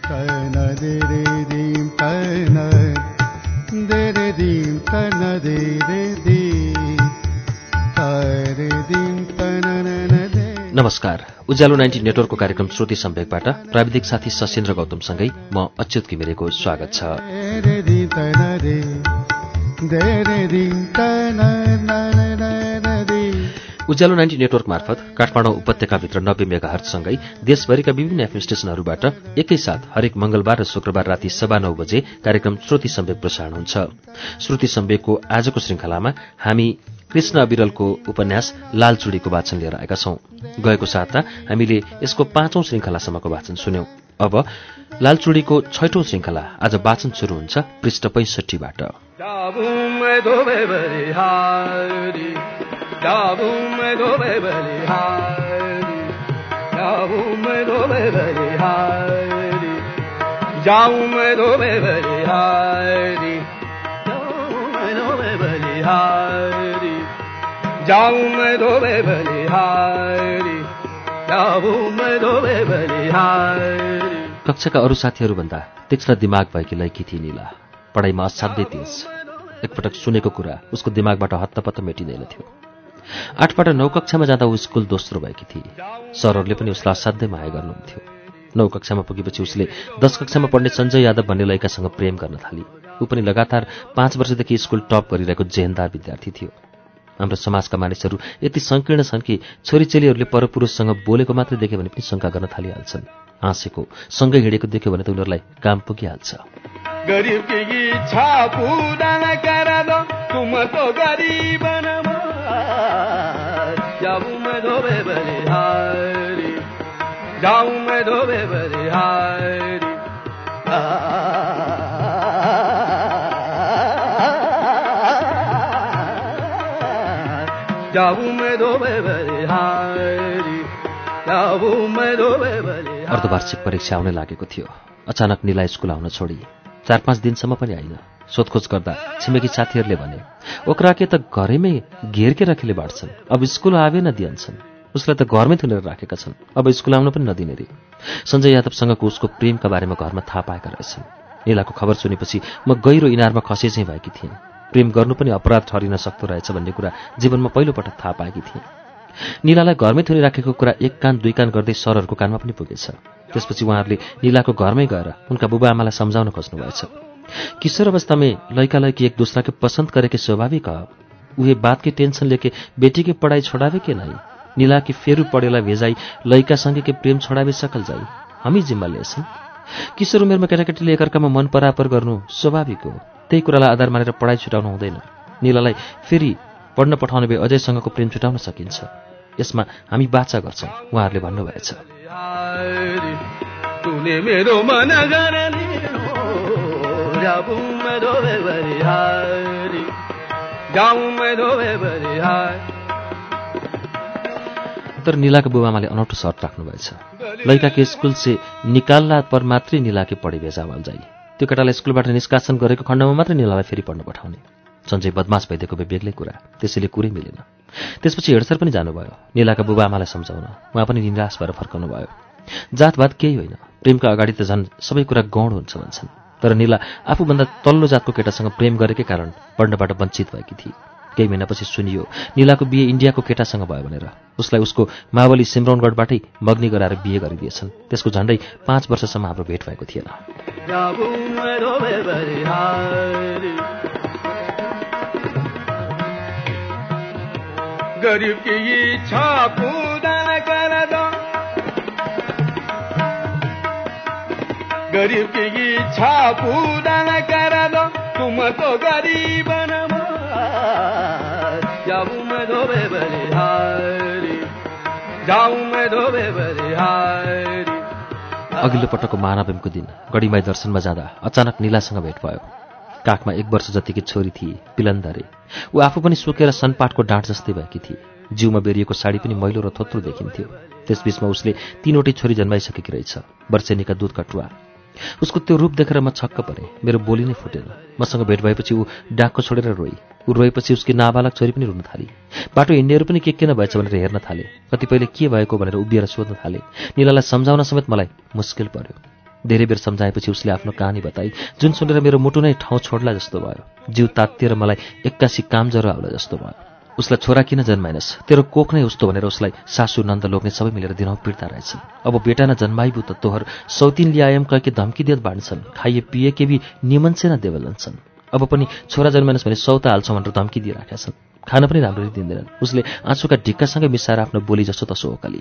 नमस्कार। उज्यालो 90 नेटवर्कको कार्यक्रम श्रुति सम्वेकबाट प्राविधिक साथी सशिन्द्र गौतमसँगै म अच्युत घिमिरेको स्वागत छ। उज्यालो 90 नेटवर्क मार्फत काठमाडौँ उपत्यकाभित्र 90 मेगाहर्जसँगै देशभरिका विभिन्न एफएम स्टेशनहरूबाट एकैसाथ हरेक मंगलबार र शुक्रबार राति 9:15 बजे कार्यक्रम श्रुति सम्वेक प्रसारण हुन्छ। श्रुति सम्वेकको आजको श्रृंखलामा हामी कृष्ण अविरलको उपन्यास लालचुडीको वाचन लिएर आएका छौं। गएको साता हामीले यसको 5औं श्रृंखलासम्मको वाचन सुन्यौं। अब लालचुडीको 6औं श्रृंखला आज वाचन शुरू हुन्छ पृष्ठ 65बाट। कक्षाका अरू साथीहरूभन्दा तीक्ष्ण दिमाग भएकी लैकी थिए नीला। पढाइमा असाध्यै तेज। एकपटक सुनेको कुरा उसको दिमागबाट हत्तपत्त मेटिँदैनथ्यो। 8बाट 9 कक्षामा जाँदा ऊ स्कुल दोस्रो भएकी थिए। सरहरूले पनि उसलाई असाध्यै माया गर्नुहुन्थ्यो। 9 कक्षामा पुगेपछि उसले 10 कक्षामा पढ्ने सञ्जय यादव भन्ने लैकासँग प्रेम गर्न थाली। ऊ पनि लगातार 5 वर्षदेखि स्कुल टप गरिरहेको जेहेन्दार विद्यार्थी थियो। हाम्रो समाजका मानिसहरू यति संकीर्ण छन् कि छोरीचेलीहरूले परपुरुषसँग बोलेको मात्रै देख्यो भने पनि शङ्का गर्न थालिहाल्छन्। हाँसेको सँगै हिँडेको देख्यो भने त उनीहरूलाई काम पुगिहाल्छ। अर्धवार्षिक परीक्षा आउन लागेको थियो। अचानक नीला स्कुल आउन छोडी। 4-5 दिनसम्म पनि आइन। सोधखोज गर्दा छिमेकी साथीहरूले भने ओक्राके त घरैमै घेरके राखेले बाँड्छन्, अब स्कुल आवे न दिन्छन्। उसलाई त घरमै थुनेर राखेका छन्, अब स्कुल आउन पनि नदिने रे। सञ्जय यादवसँगको उसको प्रेमका बारेमा घरमा थाहा पाएका रहेछन्। नीलाको खबर सुनेपछि म गहिरो इनारमा खसे चाहिँ भएकी थिएँ। प्रेम गर्नु पनि अपराध ठहरिन सक्दो रहेछ भन्ने कुरा जीवनमा पहिलोपटक थाहा पाएकी थिएँ। नीलालाई घरमै थुनिराखेको कुरा 1 कान 2 कान गर्दै सरहरूको कानमा पनि पुगेछ। त्यसपछि उहाँहरूले नीलाको घरमै गएर उनका बुबा आमालाई सम्झाउन खोज्नु भएछ। किशोर अवस्था में लड़का लड़की एक दूसरा के पसंद करे के स्वाभाविक है। उहे बात के टेंशन लेके बेटी के पढ़ाई छोड़ावे के नहीं। नीला की फेरू पढ़ेला भेजाई लड़का संगे के प्रेम छोड़ावे सकल जाई हामी जिम्मा लेछन्। किशोर उमेरमा केटाकेटीले एकअर्कामा मन परापर गर्नु स्वाभाविक हो। त्यही कुरालाई आधार मानेर पढ़ाई छुटाउनु हुँदैन। नीलालाई फेरि पढ्न पठाउने भए अजयसँगको प्रेम छुटाउन सकिन्छ। यसमा हामी बाचा गर्छौं उहाँहरूले भन्नुभएछ। तर नीला के बुबामाले अनौठो शर्त राख्नुभएछ। लड़का के स्कूल से निकाल्ला पर मात्रै नीला के पढी भेजावाल जाई। त्यो केटालाई स्कुलबाट निष्कासन गरेको खण्डमा मात्रै नीलालाई फेरि पढ्न पठाउने। सञ्जय बदमास भइदिएको भए बेग्लै कुरा, त्यसैले कुरै मिलेन। त्यसपछि हेडसर पनि जानुभयो नीलाका बुबाआमालाई सम्झाउन। उहाँ पनि निराश भएर फर्कनु भयो। जातभात केही होइन, प्रेमका अगाडि त झन् सबै कुरा गौण हुन्छ भन्छन्। तर नीला आफूभन्दा तल्लो जातको केटासँग प्रेम गरेकै कारण पढ्नबाट वञ्चित भएकी थिए। केही महिनापछि सुनियो नीलाको बिहे इन्डियाको केटासँग भयो भनेर। उसलाई उसको मावली सिमरौनगढबाटै मग्नी गराएर बिहे गरिदिएछन्। त्यसको झण्डै 5 वर्षसम्म हाम्रो भेट भएको थिएन। गरीब की इच्छा पूर्ण कर दो, गरीब की इच्छा पूर्ण कर दो, तुम तो गरीब जाऊं मैं धोबे बलिहारी, जाऊं मैं धोबे बलिहारी। अघिल्लो पटकको महानवमीको दिन गढीमाई दर्शनमा जाँदा अचानक नीलासँग भेट भयो। काखमा 1 वर्ष जतिकी छोरी थिए, पिलन्दरे। ऊ आफू पनि सुकेर सनपाटको डाँठ जस्तै भएकी थिए। जिउमा बेरिएको साडी पनि मैलो र थोत्रो देखिन्थ्यो। त्यसबीचमा उसले 3वटै छोरी जन्माइसकेकी रहेछ, वर्षेनीका दूध कटुवा। उसको त्यो रूप देखेर म छक्क परेँ। मेरो बोली नै फुटेन। मसँग भेट भएपछि ऊ डाको छोडेर रोई। ऊ रोएपछि उसकी नाबालक छोरी पनि रुन थाली। बाटो हिँड्नेहरू पनि के किन भएछ भनेर हेर्न थाले। कतिपयले के भएको भनेर उभिएर सोध्न थाले। नीलालाई सम्झाउन समेत मलाई मुस्किल पर्यो। धेरै बेर सम्झाएपछि उसले आफ्नो कहानी बताई, जुन सुनेर मेरो मुटु नै ठाउँ छोड्ला जस्तो भयो। जिउ तात्तिएर मलाई एक्कासी काम ज्वरो आउला जस्तो भयो। उसलाई छोरा किन जन्माइनस्, तेरो कोख नै उस्तो भनेर उसलाई सासू नन्द लोग्ने सबै मिलेर दिनौँ पिर्ता रहेछन्। अब बेटा न जन्माइबु त तोहर सौतिन ल्यायम कहके धम्की दिएत बाँड्छन्, खाइए पिए के भी निमन से न देवलन्छन्। अब पनि छोरा जन्माइनस् भने सौता हाल्छौँ भनेर धम्की दिइराखेका छन्। खान पनि राम्ररी दिँदैनन्। उसले आँसुका ढिक्कासँगै मिसाएर आफ्नो बोली जसो तसो ओकाली।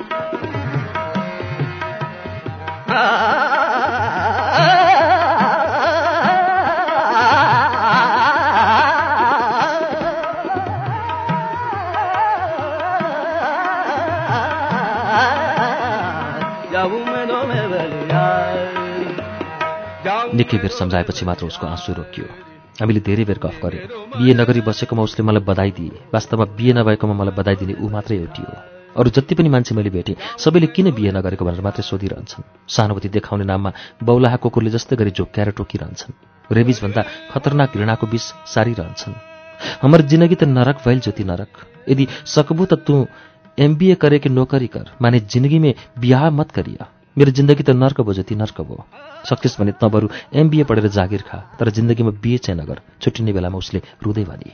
निकै बेर सम्झाएपछि मात्र उसको आँसु रोकियो। हामीले धेरै बेर गफ गर्यौँ। बिहे नगरी बसेकोमा उसले मलाई बधाई दिए। वास्तवमा बिहे नभएकोमा मलाई बधाई दिने ऊ मात्रै एउटी हो। अरू जति पनि मान्छे मैले भेटेँ सबैले किन बिहे नगरेको भनेर मात्रै सोधिरहन्छन्। सहानुभूति देखाउने नाममा बौलाहा कुकुरले जस्तै गरी झोक्क्याएर टोकिरहन्छन्। रेबिजभन्दा खतरनाक घृणाको विष सारिरहन्छन्। हमर जिन्दगी त नरक भइल ज्योति नरक। यदि सकबू त तू MBA करे कि नौकरी कर, माने जिंदगी में बिहा मत करिया। मेरो जिन्दगी त नर्क भयो ज्योति, नर्क भयो। सक्सेस भने त बरु MBA पढेर जागिर खा, तर जिन्दगीमा बिहे चाहिँ नगर। छुट्टिने बेलामा उसले रुँदै भने।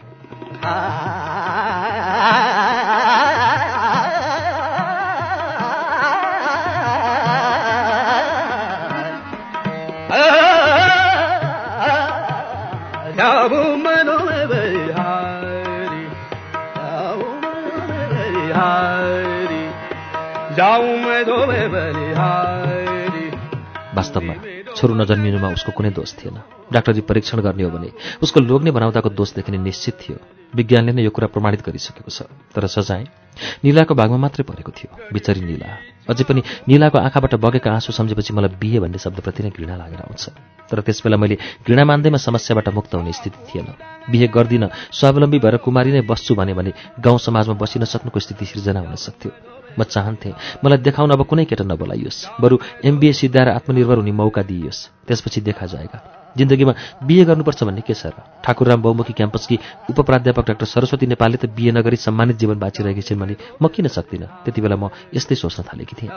वास्तवमा छोरो नजन्मिनुमा उसको कुनै दोष थिएन। डाक्टरी परीक्षण गर्ने हो भने उसको लोग्ने बनाउँदाको दोष देखिने निश्चित थियो। विज्ञानले नै यो कुरा प्रमाणित गरिसकेको छ। तर सजाय नीलाको भागमा मात्रै परेको थियो। बिचरी नीला। अझै पनि नीलाको आँखाबाट बगेका आँसु सम्झेपछि मलाई बिहे भन्ने शब्दप्रति नै घृणा लागेर आउँछ। तर त्यसबेला मैले घृणा मान्दैमा समस्याबाट मुक्त हुने स्थिति थिएन। बिहे गर्दिन, स्वावलम्बी भएर कुमारी नै बस्छु भने गाउँ समाजमा बसिन सक्नुको स्थिति सिर्जना हुन सक्थ्यो। म चाहन्थेँ मलाई देखाउन अब कुनै केटा नबोलाइयोस्, बरु MBA सिद्धाएर आत्मनिर्भर हुने मौका दिइयोस्। त्यसपछि देखा जाएगा। जिन्दगीमा बिहे गर्नुपर्छ भन्ने के छ र? ठाकुरराम बहुमुखी क्याम्पसकी उपप्राध्यापक डाक्टर सरस्वती नेपालले त बिहे नगरी सम्मानित जीवन बाँचिरहेकी छिन् भने म किन सक्दिनँ? त्यति बेला म यस्तै सोच्न थालेकी थिएँ।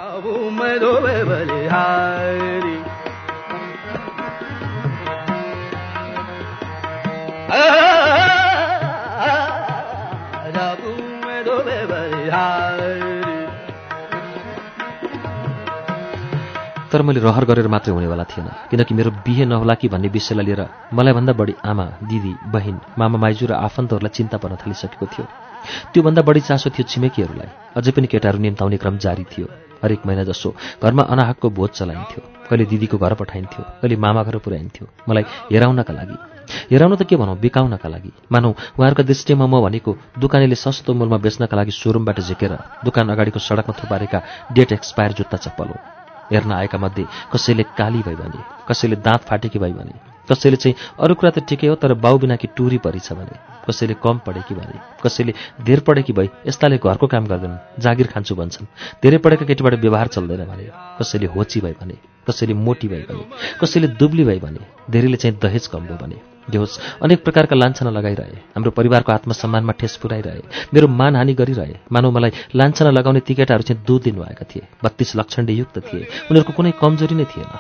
तर मैले रहर गरेर मात्रै हुनेवाला थिएन, किनकि मेरो बिहे नहोला कि भन्ने विषयलाई लिएर मलाई भन्दा बढी आमा, दिदी, बहिन, मामा, माइजू र आफन्तहरूलाई चिन्ता पर्न थालिसकेको थियो। त्योभन्दा बढी चासो थियो छिमेकीहरूलाई। अझै पनि केटाहरू निम्ताउने क्रम जारी थियो। हरेक महिना जसो घरमा अनाहकको बोझ चलाइन्थ्यो। कहिले दिदीको घर पठाइन्थ्यो, कहिले मामा घर पुर्याइन्थ्यो, मलाई हेराउनका लागि। हेराउन त के भनौँ, बिकाउनका लागि। मानौ उहाँहरूका दृष्टिमा म भनेको दोकानेले सस्तो मूलमा बेच्नका लागि सोरुमबाट झिकेर दोकान अगाडिको सडकमा थुपारेका डेट एक्सपायर जुत्ता चप्पल हो। हेर्न आएका मध्ये कसैले काली भई भने, कसैले दाँत फाटेकी भई भने, कसैले चाहिँ अरू कुरा त ठिकै हो तर बाउ बिनाकी टुरी परिछ भने, कसैले कम पढेकी भने, कसैले धेर पढेकी भई यस्ताले घरको काम गर्दैनन्, जागिर खान्छु भन्छन्, धेरै पढेका केटीबाट व्यवहार चल्दैन भने, कसैले होची भई भने, कसैले मोटी भई भने, कसैले दुब्ली भई भने, धेरैले चाहिँ दहेज कम भयो भने। जे होस्, अनेक प्रकारका लान्छना लगाइरहे, हाम्रो परिवारको आत्मसम्मानमा ठेस पुर्याइरहे, मेरो मानहानि गरिरहे। मानौ मलाई लान्छना लगाउने ती केटाहरू चाहिँ 2 दिन भएका थिए। 32 लक्षणले युक्त थिए। उनीहरूको कुनै कमजोरी नै थिएन।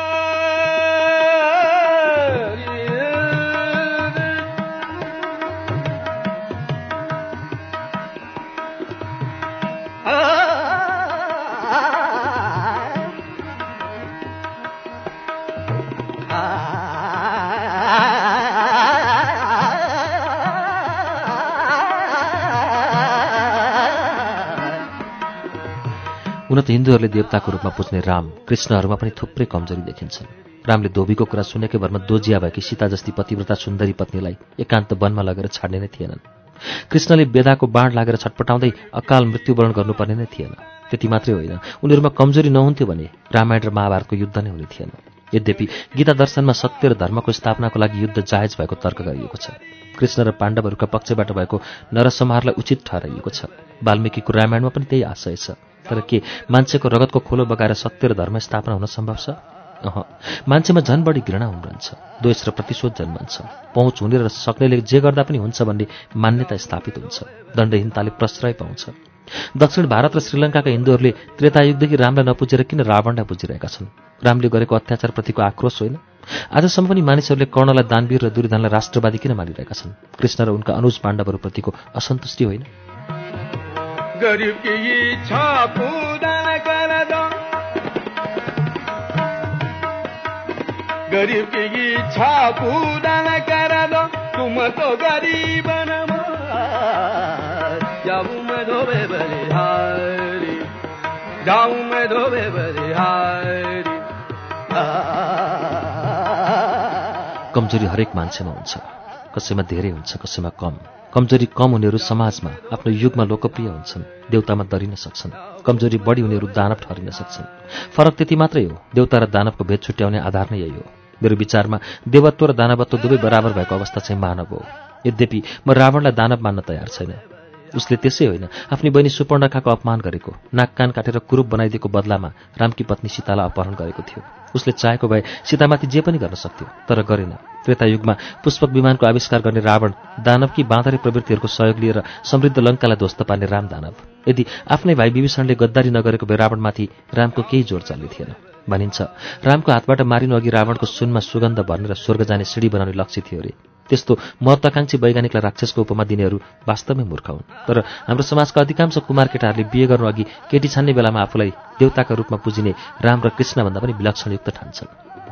हुन त हिन्दूहरूले देवताको रूपमा पुज्ने राम, कृष्णहरूमा पनि थुप्रै कमजोरी देखिन्छन्। रामले धोबीको कुरा सुनेकै भरमा दोजिया भएकी सीता जस्ती पतिव्रता सुन्दरी पत्नीलाई एकान्त वनमा लगेर छाड्ने नै थिएनन्। कृष्णले बेदाको बाण लागेर छटपटाउँदै अकाल मृत्युवरण गर्नुपर्ने नै थिएन। त्यति मात्रै होइन, उनीहरूमा कमजोरी नहुन्थ्यो भने रामायण र महाभारतको युद्ध नै हुने थिएन। यद्यपि गीता दर्शनमा सत्य र धर्मको स्थापनाको लागि युद्ध जायज भएको तर्क गरिएको छ। कृष्ण र पाण्डवहरूका पक्षबाट भएको नरसंहारलाई उचित ठहराइएको छ। वाल्मीकिको रामायणमा पनि त्यही आशय छ। तर के मान्छेको रगतको खोलो बगाएर सत्य र धर्म स्थापना हुन सम्भव छ? मान्छेमा झन बढी घृणा उम्रन्छ, द्वेष र प्रतिशोध जन्मन्छ। पहुँच हुने र सक्नेले जे गर्दा पनि हुन्छ भन्ने मान्यता स्थापित हुन्छ। दण्डहीनताले प्रश्रय पाउँछ। दक्षिण भारत र श्रीलङ्काका हिन्दूहरूले त्रेतायुगदेखि रामलाई नपुजेर किन रावणलाई पुजिरहेका छन्? रामले गरेको अत्याचारप्रतिको आक्रोश होइन? आजसम्म पनि मानिसहरूले कर्णलाई दानवीर र दुर्योधनलाई राष्ट्रवादी किन मानिरहेका छन्? कृष्ण र उनका अनुज पाण्डवहरूप्रतिको असन्तुष्टि होइन? गरीब की इच्छा पूरा न करा दो तुम तो गरीब जाऊं मैं धोबे बलिहारी जाऊं मैं धोबे बलिहारी। कमजोरी हरेक मान्छेमा हुन्छ, कसैमा धेरै हुन्छ, कसैमा कम। कमजोरी कम हुनेहरू समाजमा आफ्नो युगमा लोकप्रिय हुन्छन्, देउतामा दरिन सक्छन्। कमजोरी बढी हुनेहरू दानव ठहरिन सक्छन्। फरक त्यति मात्रै हो। देउता र दानवको भेद छुट्याउने आधार नै यही हो। मेरो विचारमा देवत्व र दानवत्व दुवै बराबर भएको अवस्था चाहिँ मानव हो। यद्यपि म रावणलाई दानव मान्न तयार छैन। उसले त्यसै होइन, आफ्नी बहिनी सुपर्णखाको अपमान गरेको, नाक कान काटेर कुरूप बनाइदिएको बदलामा रामकी पत्नी सीतालाई अपहरण गरेको थियो। उसले चाहेको भए सीतामाथि जे पनि गर्न सक्थ्यो, तर गरेन। त्रेतायुगमा पुष्पक विमानको आविष्कार गर्ने रावण दानवकी बाँदरे प्रवृत्तिहरूको सहयोग लिएर समृद्ध लङ्कालाई ध्वस्त पार्ने राम दानव। यदि आफ्नै भाइ विभीषणले गद्दारी नगरेको भए रावणमाथि रामको केही जोड चल्ने थिएन। भनिन्छ रामको हातबाट मारिनु अघि रावणको सुनमा सुगन्ध भर्ने र स्वर्ग जाने सिडी बनाउने लक्ष्य थियो अरे। त्यस्तो महत्वाकांक्षी वैज्ञानिकलाई राक्षसको उपमा दिनेहरू वास्तवमै मूर्ख हुन्। तर हाम्रो समाजका अधिकांश कुमार केटाहरूले बिहे गर्नु अघि केटी छान्ने बेलामा आफूलाई देवताका रूपमा पुजिने राम र कृष्णभन्दा पनि विलक्षणयुक्त ठान्छन्।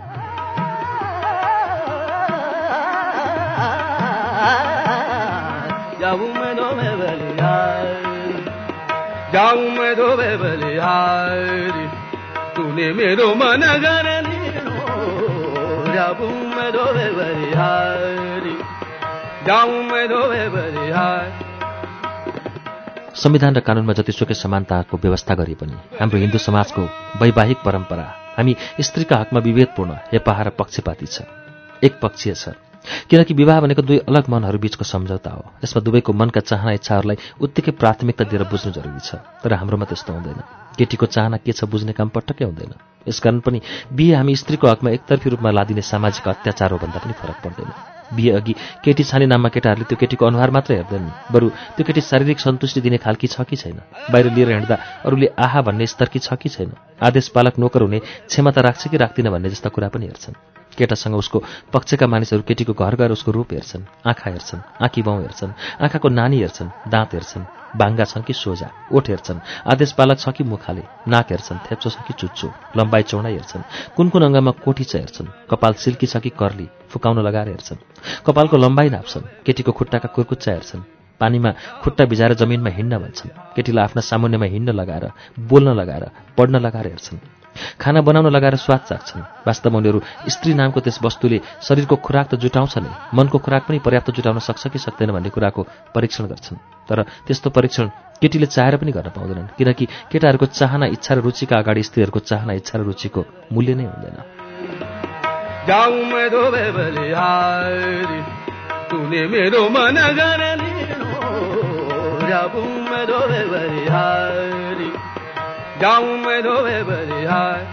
तूने मेरो मन गरली जाऊं मैं धोबे बलिहारी जाऊं मैं धोबे बलिहारी। संविधान र कानूनमा जतिसुकै समानताको व्यवस्था गरे पनि हाम्रो हिन्दू समाजको वैवाहिक परम्परा हामी स्त्रीका हकमा विभेदपूर्ण, हेपाहा र पक्षपाती छ, एकपक्षीय छ। किनकि विवाह भनेको दुई अलग मनहरू बीचको सम्झौता हो। यसमा दुवैको मनका चाहना इच्छाहरूलाई उत्तिकै प्राथमिकता दिएर बुझ्नु जरुरी छ। तर हाम्रोमा त्यस्तो हुँदैन। केटीको चाहना के छ बुझ्ने काम पटक्कै हुँदैन। यसकारण पनि बिहे हामी स्त्रीको हकमा एकतर्फी रूपमा लादिने सामाजिक अत्याचार हो भन्दा पनि फरक पर्दैन। बिहे अघि केटी छाने नाममा केटाहरूले त्यो केटीको अनुहार मात्र हेर्दैनन्, बरु त्यो केटी शारीरिक सन्तुष्टि दिने खालकी छ कि छैन, बाहिर लिएर हिँड्दा अरूले आहा भन्ने स्तरकी छ कि छैन, आदेश पालक नोकर हुने क्षमता राख्छ कि राख्दिन भन्ने जस्ता कुरा पनि हेर्छन्। केटासँग उसको पक्षका मानिसहरू केटीको घर गएर उसको रूप हेर्छन्, आँखा हेर्छन्, आँखी बाउ हेर्छन्, आँखाको नानी हेर्छन्, दाँत हेर्छन्, बाङ्गा छन् कि सोझा, ओठ हेर्छन्, आदेश पालक छ कि मुखाले, नाक हेर्छन्, थेप्चो छ कि चुच्चो, लम्बाइ चौडाइ हेर्छन्, कुन कुन अङ्गमा कोठी छ हेर्छन्, कपाल सिल्की छ कि कर्ली, फुकाउन लगाएर हेर्छन्, कपालको लम्बाइ नाप्छन्, केटीको खुट्टाका कुर्कुच्चा हेर्छन्, पानीमा खुट्टा भिजाएर जमिनमा हिँड्न भन्छन्, केटीलाई आफ्ना सामुन्नेमा हिँड्न लगाएर, बोल्न लगाएर, पढ्न लगाएर हेर्छन्, खाना बनाउन लगाएर स्वाद चाख्छन्। वास्तवमा उनीहरू स्त्री नामको त्यस वस्तुले शरीरको खुराक त जुटाउँछ नै, मनको खुराक पनि पर्याप्त जुटाउन सक्छ कि सक्दैन भन्ने कुराको परीक्षण गर्छन्। तर त्यस्तो परीक्षण केटीले चाहेर पनि गर्न पाउँदैनन्, किनकि केटाहरूको चाहना इच्छा र रुचिका अगाडि स्त्रीहरूको चाहना इच्छा र रुचिको मूल्य नै हुँदैन। जाऊं मैं धोबे बलिहारी तूने मेरो मन गरली जाऊं मैं धोबे बलिहारी जाऊं मैं धोबे बलिहारी।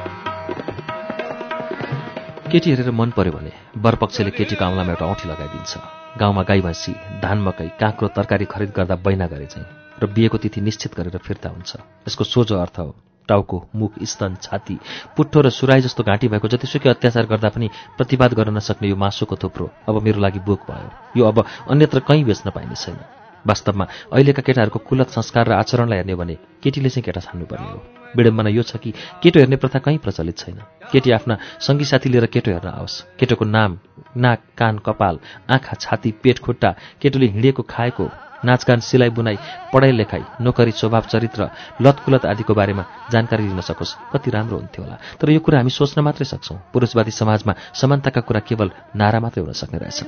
केटी हेरेर मन पर्यो भने बरपक्षले केटीको औँलामा एउटा औँठी लगाइदिन्छ। गाउँमा गाई भैँसी, धान मकै, काँक्रो तरकारी खरिद गर्दा बैना गरे चाहिँ र बिहेको तिथि निश्चित गरेर फिर्ता हुन्छ। यसको सोझो अर्थ हो टाउको, मुख, स्तन, छाती, पुट्ठो र सुराई जस्तो घाँटी भएको जतिसुकै अत्याचार गर्दा पनि प्रतिवाद गर्न नसक्ने यो मासुको थुप्रो अब मेरो लागि बोक भयो। यो अब अन्यत्र कहीँ बेच्न पाइने छैन। वास्तवमा अहिलेका केटाहरूको कुलत संस्कार र आचरणलाई हेर्ने भने केटीले चाहिँ केटा छान्नुपर्ने हो। विडम्बना यो छ कि केटो हेर्ने प्रथा कहीँ प्रचलित छैन। केटी आफ्ना सङ्गी साथी लिएर केटो हेर्न आओस्। केटोको नाम, नाक, कान, कपाल, आँखा, छाती, पेट, खुट्टा, केटोले हिँडेको, खाएको, नाचगान, सिलाइ बुनाइ, पढाइ लेखाइ, नोकरी, स्वभाव, चरित्र, लतकुलत आदिको बारेमा जानकारी लिन सकोस्, कति राम्रो हुन्थ्यो होला। तर यो कुरा हामी सोच्न मात्रै सक्छौँ। पुरुषवादी समाजमा समानताका कुरा केवल नारा मात्रै हुन सक्ने रहेछन्।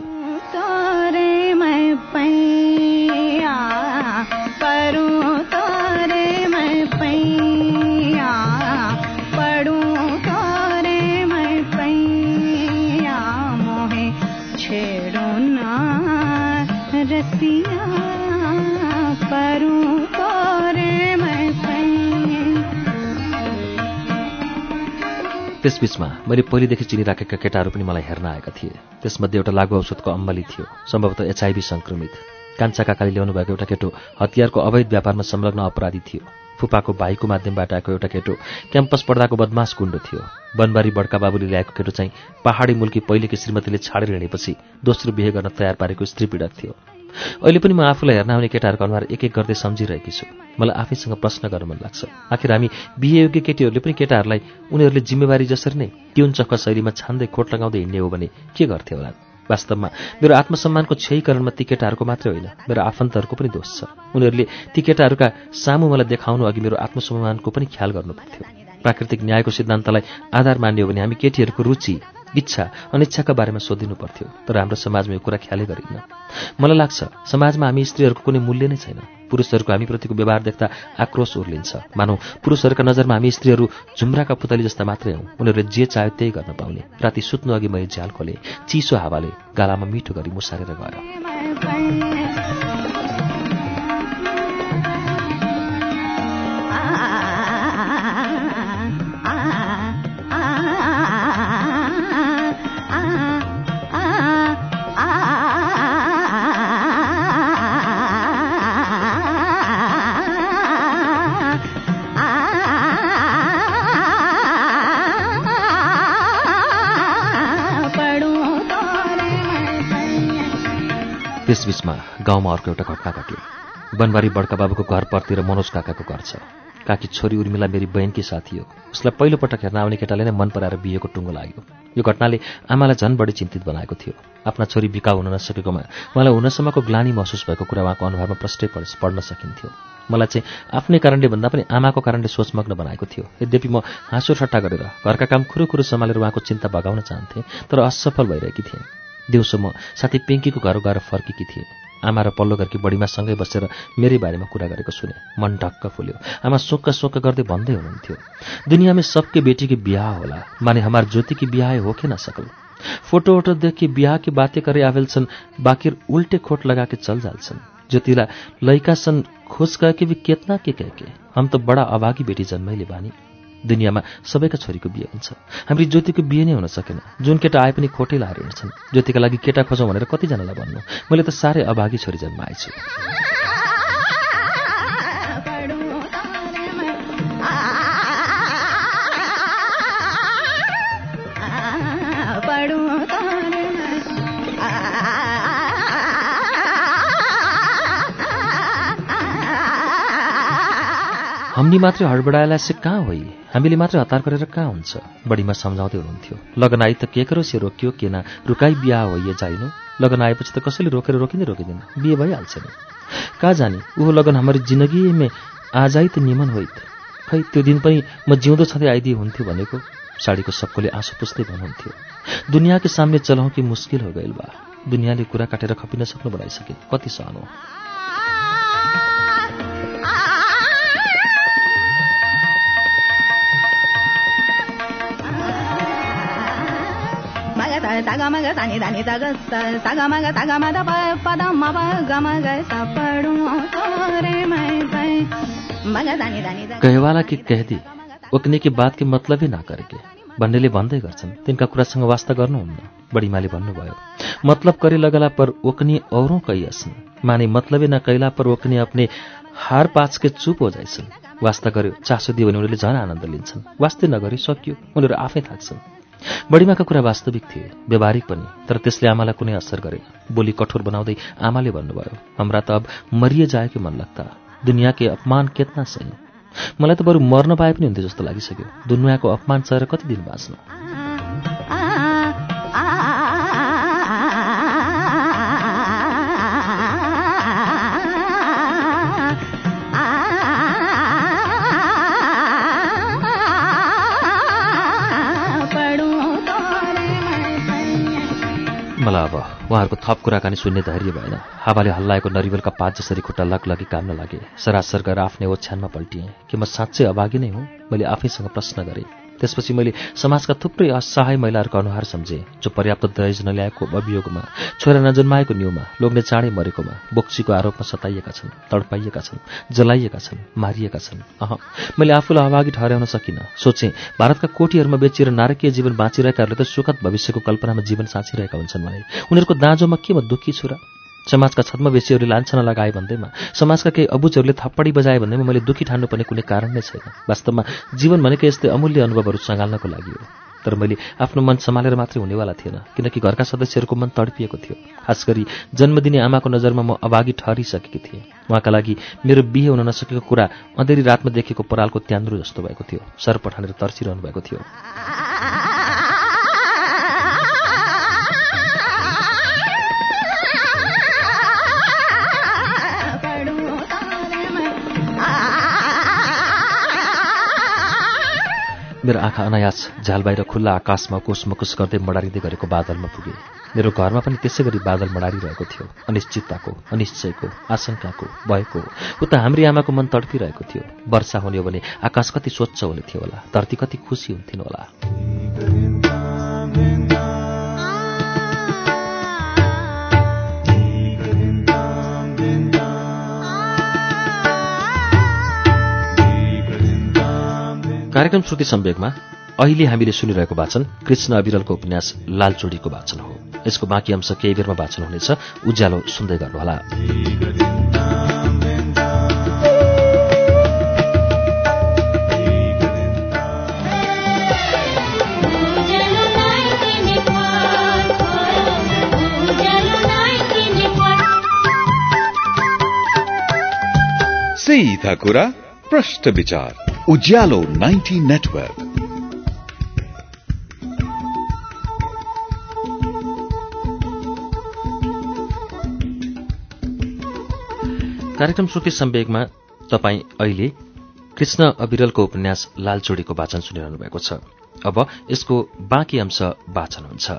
त्यसबीचमा मैले पहिलेदेखि चिनिराखेका केटाहरू पनि मलाई हेर्न आएका थिए। त्यसमध्ये एउटा लागु औषधको अम्बली थियो, सम्भवतः HIV सङ्क्रमित। कान्छा काकाले ल्याउनु भएको एउटा केटो हतियारको अवैध व्यापारमा संलग्न अपराधी थियो। फुपाको भाइको माध्यमबाट आएको एउटा केटो क्याम्पस पढ्दाको बदमास गुण्डो थियो। बनबारी बड्का बाबुले ल्याएको केटो चाहिँ पहाडी मुल्की पहिलेकी श्रीमतीले छाडेर हिँडेपछि दोस्रो बिहे गर्न तयार पारेको स्त्री पीडक थियो। अहिले पनि म आफूलाई हेर्न आउने केटाहरूको अनुहार एक एक गर्दै सम्झिरहेकी छु। मलाई आफैसँग प्रश्न गर्न मन लाग्छ, आखिर हामी बिहेयोग्य केटीहरूले पनि केटाहरूलाई उनीहरूले जिम्मेवारी जसरी नै ट्युन चक्क शैलीमा छान्दै खोट लगाउँदै हिँड्ने हो भने के गर्थे होला? वास्तवमा मेरो आत्मसम्मानको क्षयीकरणमा ती केटाहरूको मात्रै होइन, मेरो आफन्तहरूको पनि दोष छ। उनीहरूले ती केटाहरूका सामु मलाई देखाउनु अघि मेरो आत्मसम्मानको पनि ख्याल गर्नुपर्थ्यो। प्राकृतिक न्यायको सिद्धान्तलाई आधार मान्यो भने हामी केटीहरूको रुचि, इच्छा, अनिच्छाका बारेमा सोधिनु पर्थ्यो, तर हाम्रो समाजमा यो कुरा ख्यालै गरिन्न। मलाई लाग्छ समाजमा हामी स्त्रीहरूको कुनै मूल्य नै छैन। पुरुषहरूको हामीप्रतिको व्यवहार देख्दा आक्रोश उर्लिन्छ, मानौ पुरुषहरूका नजरमा हामी स्त्रीहरू झुम्राका पुतली जस्ता मात्रै हौँ। उनीहरूले जे चाह्यो त्यही गर्न पाउने। राति सुत्नु अघि मैले झ्याल खोलेँ, चिसो हावाले गालामा मिठो गरी मुसारेर गयो। त्यसबीचमा गाउँमा अर्को एउटा घटना घट्यो। बनबारी बड्का बाबुको घर परतिर मनोज काकाको घर छ। काकी छोरी उर्मिला मेरी बहिनकी साथी हो। उसलाई पहिलोपटक हेर्न आउने केटाले नै मन पराएर बिहेको टुङ्गो लाग्यो। यो घटनाले आमालाई झन् बढी चिन्तित बनाएको थियो। आफ्ना छोरी बिका हुन नसकेकोमा मलाई हुनसम्मको ग्लानी महसुस भएको कुरा उहाँको अनुहारमा प्रष्टै पढ्न सकिन्थ्यो। मलाई चाहिँ आफ्नै कारणले भन्दा पनि आमाको कारणले सोचमग्न बनाएको थियो। यद्यपि म हाँसो ठट्टा गरेर घरका काम खुरुखुरु सम्हालेर उहाँको चिन्ता भगाउन चाहन्थेँ, तर असफल भइरहेकी थिएँ। दिउँसो म साथी पिङ्कीको घर गएर फर्केकी थिएँ। आमा र पल्लो घरकी बढीमा सँगै बसेर मेरै बारेमा कुरा गरेको सुने। मन ढक्क फुल्यो। आमा सोक्क गर्दै भन्दै हुनुहुन्थ्यो, दुनिया में सबके बेटी की ब्याह होला, माने हमार ज्योति की ब्याह हो के ना सकल। फोटो वोटो देख के ब्याह की बातें करे आवेल छन्, बाकिर उल्टे खोट लगा के चल जाल छन्। ज्योतिला लैका सन खोज कह के भी केतना के कह के, हम तो बड़ा अभागी बेटी जन्मैले बानी। दुनियाँमा सबैका छोरीको बिहे हुन्छ, हाम्रो ज्योतिको बिहे नै हुन सकेन। जुन केटा आए पनि खोटै लाएर हिँड्छन्। ज्योतिका लागि केटा खोजौँ भनेर कतिजनालाई भन्नु, मैले त साह्रै अभागी छोरी जन्माएछु। हमनी मात्रै हडबडाएला से कहाँ होइ, हामीले मात्रै हतार गरेर कहाँ हुन्छ। बढीमा सम्झाउँदै हुनुहुन्थ्यो, लगन आई त के करो से रोकियो के ना, रुकाई बिहा होइए जाइनु। लगन आएपछि त कसैले रोकेर रोकिँदैन, बिहे भइहाल्छ नि। कहाँ जाने, ऊ लगन हाम्रो जिन्दगी में आ जाइ त निमन होइत। खै त्यो दिन पनि म जिउँदो छँदै आइदिए हुन्थ्यो भनेको। साडीको सबकोले आँसु पुस्दै भन्नुहुन्थ्यो, दुनियाँ के सामने चलाउँ कि मुस्किल हो गइल बा। दुनियाँले कुरा काटेर खपिन सक्नु बनाइसके, कति सहनु। कहवाला कि कह दी ओकने की बात के मतलब ही ना करके भन्नेले भन्दै गर्छन्, तिनका कुरासँग वास्ता गर्नुहुन्न। बढीमाले भन्नुभयो, मतलब करे लगला पर ओकनी औरों कैयसन, माने मतलबे न कैला पर ओकनी अपने हार पाच के चुप हो जाइछन्। वास्ता गर्यो चासो दियो भने उनीहरूले झन् आनन्द लिन्छन्, वास्तै नगरी सकियो उनीहरू आफै थाक्छन्। बढीमाका कुरा वास्तविक थिए, व्यवहारिक पनि, तर त्यसले आमालाई कुनै असर गरेन। बोली कठोर बनाउँदै आमाले भन्नुभयो, हमरा त अब मरिए जाए के मन लाग्ता, दुनिया के अपमान केतना सही। मलाई त बरु मर्न पाए पनि हुन्थ्यो जस्तो लागिसक्यो। दुनियाँको अपमान सहेर कति दिन बाँच्नु। मलाई अब उहाँहरूको थप कुराकानी सुन्ने धैर्य भएन। हावाले हल्लाएको नरिवलका पात जसरी खुट्टा लगलगी काम्न लागे। सरासर गएर आफ्नै ओछ्यानमा पल्टिएँ। के म साँच्चै अभागी नै हुँ? मैले आफैसँग प्रश्न गरेँ। त्यसपछि मैले समाजका थुप्रै असहाय महिलाहरूको अनुहार सम्झेँ, जो पर्याप्त दहेज नल्याएको अभियोगमा, छोरा नजन्माएको न्युमा, लोग्ने चाँडै मरेकोमा, बोक्सीको आरोपमा सताइएका छन्, तडपाइएका छन्, जलाइएका छन्, मारिएका छन्। मैले आफूलाई अभागी ठहर्याउन सकिनँ। सोचेँ, भारतका कोठीहरूमा बेचिएर नारकीय जीवन बाँचिरहेकाहरूले त सुखद भविष्यको कल्पनामा जीवन साँचिरहेका हुन्छन् भने उनीहरूको दाँजोमा के म दुःखी छु र? समाजका छद्मवेशीहरूले लान्छना लगाए भन्दैमा, समाजका केही अबुझहरूले थप्पडी बजाए भन्दैमा मैले दुःखी ठान्नुपर्ने कुनै कारण नै छैन। वास्तवमा जीवन भनेको यस्तै अमूल्य अनुभवहरू सँगाल्नको लागि हो। तर मैले आफ्नो मन सम्हालेर मात्रै हुनेवाला थिएन, किनकि घरका सदस्यहरूको मन तडपिएको थियो। खास गरी जन्मदिने आमाको नजरमा म अभागी ठहरिसकेकी थिएँ। उहाँका लागि मेरो बिहे हुन नसकेको कुरा अँधेरी रातमा देखेको परालको त्यान्द्रो जस्तो भएको थियो। सर पठानेर तर्सिरहनु भएको थियो। मेरो आँखा अनायास झ्याल बाहिर खुल्ला आकाशमा कोसमकुस गर्दै मडारिँदै गरेको बादलमा पुगे। मेरो घरमा पनि त्यसै गरी बादल मडारिरहेको थियो। अनिश्चितताको, अनिश्चयको, आशंकाको, भयको। उता हाम्री आमाको मन तडपिरहेको थियो। वर्षा हुने हो भने आकाश कति स्वच्छ हुने थियो होला, धरती कति खुसी हुन्थिन् होला। कार्यक्रम श्रुति सम्वेकमा अहिले हामीले सुनिरहेको वाचन कृष्ण अविरलको उपन्यास लालचुडीको वाचन हो। यसको बाँकी अंश केही बेरमा वाचन हुनेछ। उज्यालो सुन्दै गर्नुहोला। सीधा कुरा प्रश्न विचार उज्यालो 90 नेटवर्क। कार्यक्रम श्रुति सम्वेकमा तपाईँ अहिले कृष्ण अविरलको उपन्यास लालचुडीको वाचन सुनिरहनु भएको छ। अब यसको बाँकी अंश वाचन हुन्छ।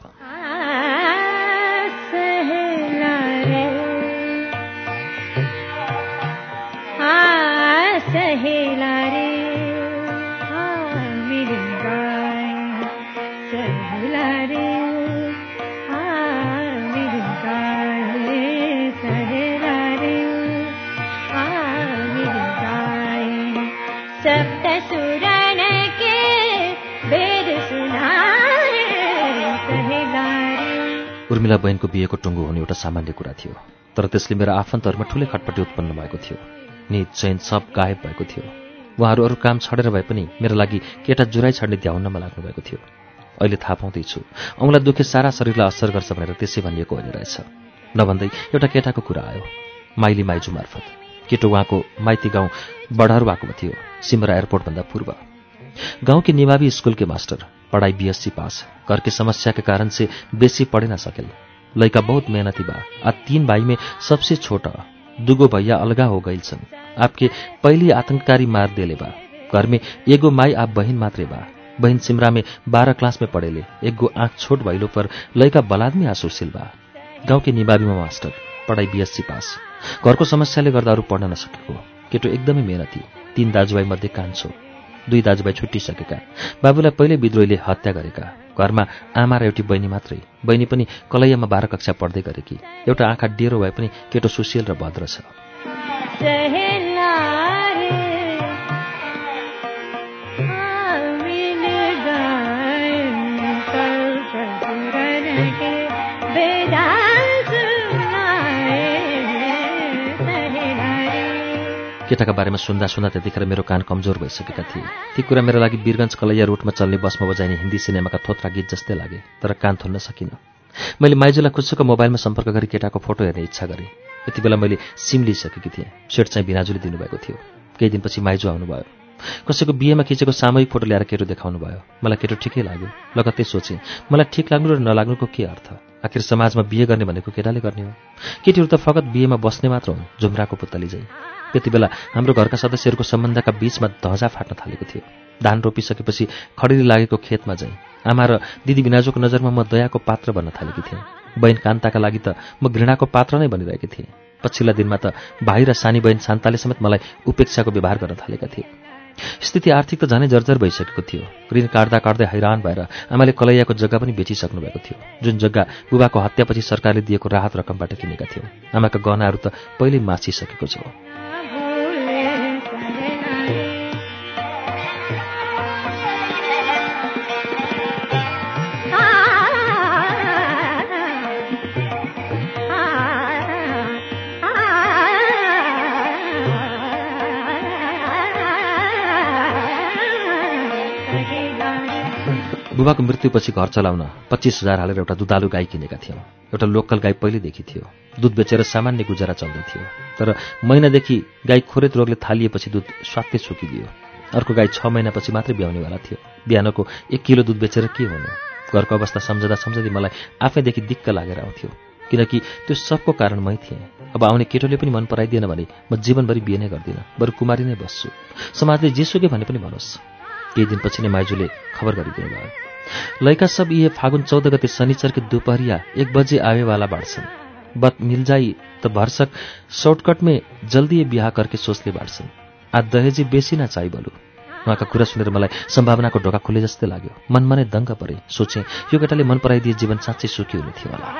उर्मिला बहिनको बिहेको टुङ्गो हुने एउटा सामान्य कुरा थियो, तर त्यसले मेरो आफन्तहरूमा ठूलै खटपटी उत्पन्न भएको थियो। निद चैन सब गायब भएको थियो। उहाँहरू अरू काम छडेर भए पनि मेरो लागि केटा जुराई छाड्ने ध्याउन्नमा लाग्नु भएको थियो। अहिले थाहा पाउँदैछु औँला दुखे सारा शरीरलाई असर गर्छ भनेर त्यसै भनिएको होइन रहेछ। नभन्दै एउटा केटाको कुरा आयो, माइली माइजू मार्फत। केटो उहाँको माइती गाउँ बढहरुवाको थियो, सिमरा एयरपोर्टभन्दा पूर्व। गांव के निमावी स्कूल के मास्टर, पढ़ाई बीएससी पास। घर की समस्या के कारण से बेसी पढ़े न सकेल। लड़का बहुत मेहनती बा। आज 3 भाई में सबसे छोटा, दुगो भैया अलगा हो गई सन। आपके पहली आतंककारी मार देले बा। घर में एगो माई आप बहन मात्रे बा। बहन सिमरा में 12 क्लास में पढ़ेले। एगो आँख छोट भइलो पर लड़का बलादमी आसुरशील बा। गांव के निमावीमा मास्टर, पढ़ाई बीएससी पास। घरको समस्याले गर्दा अरू पढ्न नसकेको केटो एकदमै मेहनती। 3 दाजुभाइ मध्ये कान्छो। 2 दाजुभाइ छुट्टिसकेका। बाबुलाई पहिले विद्रोहीले हत्या गरेका। घरमा आमा र एउटी बहिनी मात्रै। बहिनी पनि कलैयामा 12 कक्षा पढ्दै गरेकी। एउटा आँखा डेरो भए पनि केटो सुशील र भद्र छ। केटाका बारेमा सुन्दा सुन्दा त्यतिखेर मेरो कान कमजोर भइसकेका थिए। ती कुरा मेरो लागि वीरगञ्ज कलैया रुटमा चल्ने बसमा बजाइने हिन्दी सिनेमाका थोत्रा गीत जस्तै लागे, तर कान थुन्न सकिनँ। मैले माइजूलाई खुच्चुको मोबाइलमा सम्पर्क गरी केटाको फोटो हेर्ने इच्छा गरेँ। यति बेला मैले सिम लिइसकेकी थिएँ। सेट चाहिँ बिनाजुले दिनुभएको थियो। केही दिनपछि माइजू आउनुभयो। कसैको बिहेमा खिचेको सामूहिक फोटो ल्याएर केटो देखाउनु भयो। मलाई केटो ठिकै लाग्यो। लगत्तै सोचेँ, मलाई ठिक लाग्नु र नलाग्नुको के अर्थ? आखिर समाजमा बिहे गर्ने भनेको केटाले गर्ने हो। केटीहरू त फकत बिहेमा बस्ने मात्र हुन्, झुम्राको पुतली चाहिँ। त्यति बेला हाम्रो घरका सदस्यहरूको सम्बन्धका बीचमा धजा फाट्न थालेको थियो। धान रोपिसकेपछि खडेरी लागेको खेतमा चाहिँ आमा र दिदी बिनाजुको नजरमा म दयाको पात्र बन्न थालेकी थिएँ। बहिन कान्ताका लागि त म घृणाको पात्र नै बनिरहेकी थिएँ। पछिल्ला दिनमा त भाइ र सानी बहिन शान्ताले समेत मलाई उपेक्षाको व्यवहार गर्न थालेका थिए। स्थिति आर्थिक त झनै जर्जर भइसकेको थियो। ऋण काट्दा काट्दै हैरान भएर आमाले कलैयाको जग्गा पनि बेचिसक्नु भएको थियो, जुन जग्गा बुबाको हत्यापछि सरकारले दिएको राहत रकमबाट किनेका थियौँ। आमाका गहनाहरू त पहिल्यै मासिसकेको छ। बुबाको मृत्युपछि घर चलाउन 25,000 हालेर एउटा दुधालु गाई किनेका थियौँ। एउटा लोकल गाई पहिलेदेखि थियो। दुध बेचेर सामान्य गुजारा चल्दै थियो। तर महिनादेखि गाई खोरेत रोगले थालिएपछि दुध स्वात्तै सुकिदियो। अर्को गाई 6 महिनापछि मात्रै ब्याउनेवाला थियो। बिहानको 1 किलो दुध बेचेर के हुनु? घरको अवस्था सम्झँदा सम्झँदै मलाई आफैदेखि दिक्क लागेर आउँथ्यो, किनकि त्यो सबको कारण मै थिएँ। अब आउने केटोले पनि मन पराइदिएन भने म जीवनभरि बिहे नै गर्दिनँ, बरु कुमारी नै बस्छु। समाजले जेसुकै भने पनि भनोस्। केही दिनपछि नै माइजूले खबर गरिदिनु भयो, लड़का सब ये फागुन 14 गते शनिचर के दोपहरिया 1 बजे आवे वाला बाड़सन। बत मिल जाई तो भरसक शॉर्टकट में जल्दी ये ब्याह करके सोचले बाड़सन। आज दहेजी बेसी ना चाहिए बोलू। उहाँका कुरा सुनेर मलाई सम्भावनाको ढोका खुले जस्तै लाग्यो। मनमा नै दङ्ग परे। सोचे यो केटाले मन पराइदिए जीवन साँच्चै सुखी हुने थियो होला।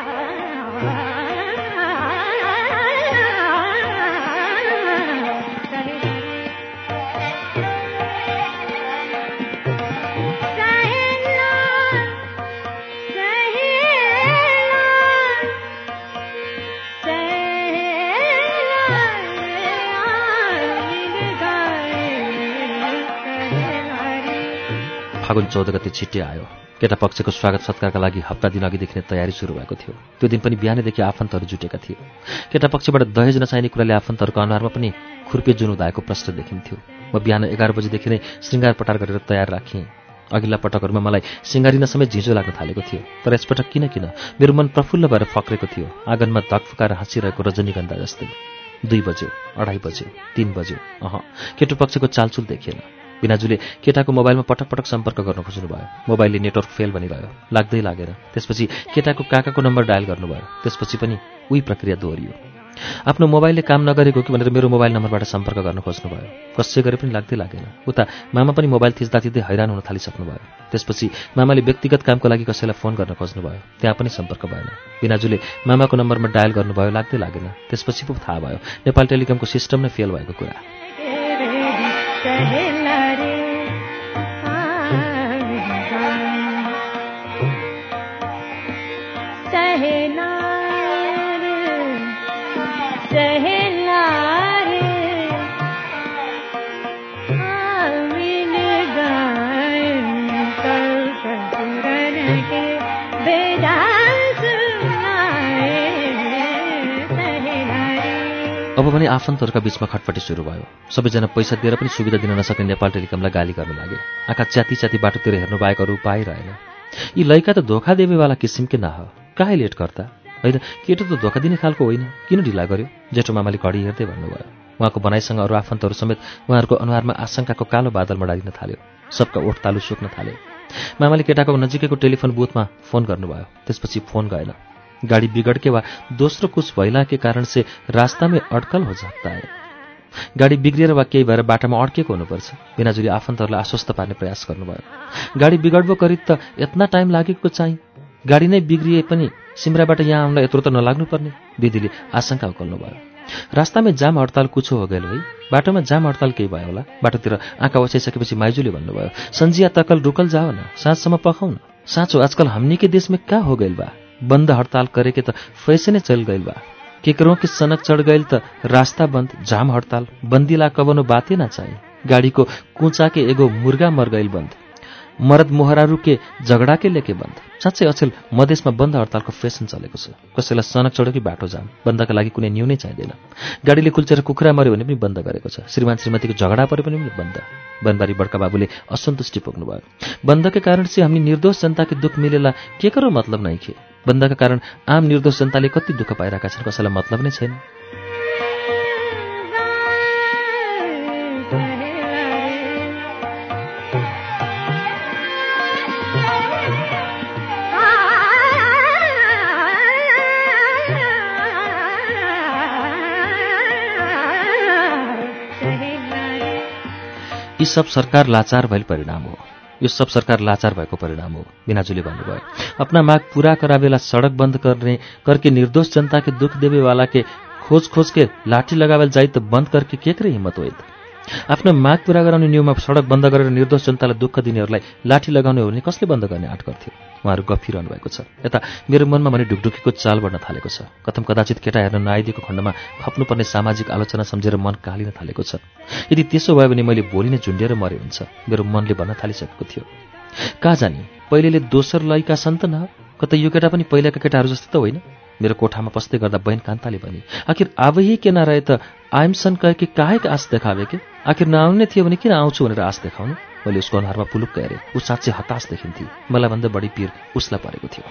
फागुन 14 गते छिट्टै आयो। केटा पक्षको स्वागत सत्कारका लागि हप्ता दिन अघिदेखि नै तयारी सुरु भएको थियो। त्यो दिन पनि बिहानैदेखि आफन्तहरू जुटेका थिए। केटा पक्षबाट दहेज नचाहिने कुराले आफन्तहरूको अनुहारमा पनि खुर्पे जुन उदाएको प्रश्न देखिन्थ्यो। म बिहान 11 बजेदेखि नै श्रृङ्गार पटार गरेर तयार राखेँ। अघिल्ला पटकहरूमा मलाई सिँगारिन समेत झिँझो लाग्न थालेको थियो, तर यसपटक किन मेरो मन प्रफुल्ल भएर फक्रेको थियो, आँगनमा धकफुकाएर हाँसिरहेको रजनीगन्धा जस्तै। 2 बज्यो, 2:30 बज्यो, 3 बज्यो, केटो पक्षको चालचुल देखिएन। बिनाजुले केटाको मोबाइलमा पटक पटक सम्पर्क गर्न खोज्नुभयो। मोबाइलले नेटवर्क फेल भनिरह्यो, लाग्दै लागेन। त्यसपछि केटाको काकाको नम्बर डायल गर्नुभयो। त्यसपछि पनि उही प्रक्रिया दोहोरियो। आफ्नो मोबाइलले काम नगरेको कि भनेर मेरो मोबाइल नम्बरबाट सम्पर्क गर्न खोज्नुभयो। कसै गरे पनि लाग्दै लागेन। उता मामा पनि मोबाइल थिच्दा थिच्दै हैरान हुन थालिसक्नुभयो। त्यसपछि मामाले व्यक्तिगत कामको लागि कसैलाई फोन गर्न खोज्नुभयो। त्यहाँ पनि सम्पर्क भएन। बिनाजुले मामाको नम्बरमा डायल गर्नुभयो, लाग्दै लागेन। त्यसपछि पो थाहा भयो नेपाल टेलिकमको सिस्टम नै फेल भएको कुरा। अब पनि आफन्तहरूका बीचमा खटपटी सुरु भयो। सबैजना पैसा दिएर पनि सुविधा दिन नसक्ने नेपाल टेलिकमलाई गाली गर्न लागे। आँखा च्याती च्याती बाटोतिर हेर्नु बाहेक अरू उपाय रहेन। यी लैका त धोका देवेवाला किसिमके ना हो, काहे लेट गर्दा? होइन, केटो त धोका दिने खालको होइन, किन ढिला गर्यो? जेठो मामाले घडी हेर्दै भन्नुभयो। उहाँको भनाइसँग अरू आफन्तहरू समेत उहाँहरूको अनुहारमा आशंकाको कालो बादल मडारिन थाल्यो। सबका ओठ तालु सुक्न थाले। मामाले केटाको नजिकैको टेलिफोन बुथमा फोन गर्नुभयो। त्यसपछि फोन गएन। गाड़ी बिगड़ के वा दोस्रो कुछ भइला के कारण से रास्ता में अड्कल हो सकता है। गाड़ी बिग्रिएर वा केही भएर बाटामा अड्केको हुनुपर्छ। बिनाजुले आफन्तहरूलाई आश्वस्त पार्ने प्रयास गर्नुभयो। गाडी बिगड्बो करिब त यत्ना टाइम लागेको चाहिँ, गाडी नै बिग्रिए पनि सिमराबाट यहाँ आउन यत्रो त नलाग्नुपर्ने, दिदीले आशंका उकल्नुभयो। रास्तामा जाम हडताल कुछो हो गयो है, बाटोमा जाम हडताल केही भयो होला। बाटोतिर आँखा ओछाइसकेपछि माइजूले भन्नुभयो, संजिया तकल रुकल जाओ न, साँझसम्म पकाउ न। साँचो आजकल हमनी के देश में क्या हो गइल बा, बंद हड़ताल करे के तो फैसने चल गइल बा। केकरों के सनक चढ़ गइल त रास्ता बंद, जाम हड़ताल, बंदीला कवनो बाते ना चाहिए। गाड़ी को कुचा के एगो मुर्गा मर गइल बंद, मरद मोहरारू के झगड़ा के लेके बंद। साँच्चै अचेल मधेसमा बन्द हडतालको फेसन चलेको छ। कसैलाई सनक चढ्यो कि बाटो जाम, बन्दका लागि कुनै न्यू नै चाहिँदैन। गाडीले कुल्चेर कुखुरा मर्यो भने पनि बन्द गरेको छ। श्रीमान श्रीमतीको झगडा परे पनि बन्द। बनबारी बड़का बाबुले असन्तुष्टि पोख्नुभयो। बंद के कारण से हामी निर्दोष जनता के दुख मिलेला के करो मतलब नहीं खे। बंद का कारण आम निर्दोष जनताले कति दुःख पाइरहेका छन्, कसैलाई मतलब नै छैन। यी सब सरकार लाचार भइल परिणाम हो। यो सब सरकार लाचार भएको परिणाम हो, बिनाजुले भन्नुभयो। अपना माग पूरा करावेला सड़क बंद करके निर्दोष जनता के दुख देवे वाला के खोज के लाठी लगावेल जाई त बंद करके केकरे हिम्मत होइत। आफ्नो माग पूरा गराउने न्यूमा सड़क बन्द गरेर निर्दोष जनतालाई दुःख दिनेहरूलाई लाठी लगाउने हो भने कसले बन्द गर्ने आँट गर्थ्यो? उहाँहरू गफिरहनु भएको छ। यता मेरो मनमा भने ढुकढुकीको चाल बढ्न थालेको छ। कथम कदाचित केटा हेर्न नआइदिएको खण्डमा खप्नुपर्ने सामाजिक आलोचना सम्झेर मन कालिन थालेको छ। यदि त्यसो भयो भने मैले भोलि नै झुन्डिएर मरे हुन्छ, मेरो मनले भन्न थालिसकेको थियो। कहाँ जाने, पहिलेले दोस्रो लयका छन् त न, कतै यो केटा पनि पहिलाका केटाहरू जस्तै त होइन? मेरो कोठामा पस्दै गर्दा बहन कान्ताले भने, आखिर आवे ही के नरहे त आइमसन कहे कि काहे आश देखावे के? आखिर नआउने थियो भने किन आउँछु भनेर आश देखाउनु? मैले उसको अनुहारमा पुलुक्क हेरेँ। ऊ साँच्चै हताश देखिन्थी। मलाई भन्दा बढी पीर उसलाई परेको थियो।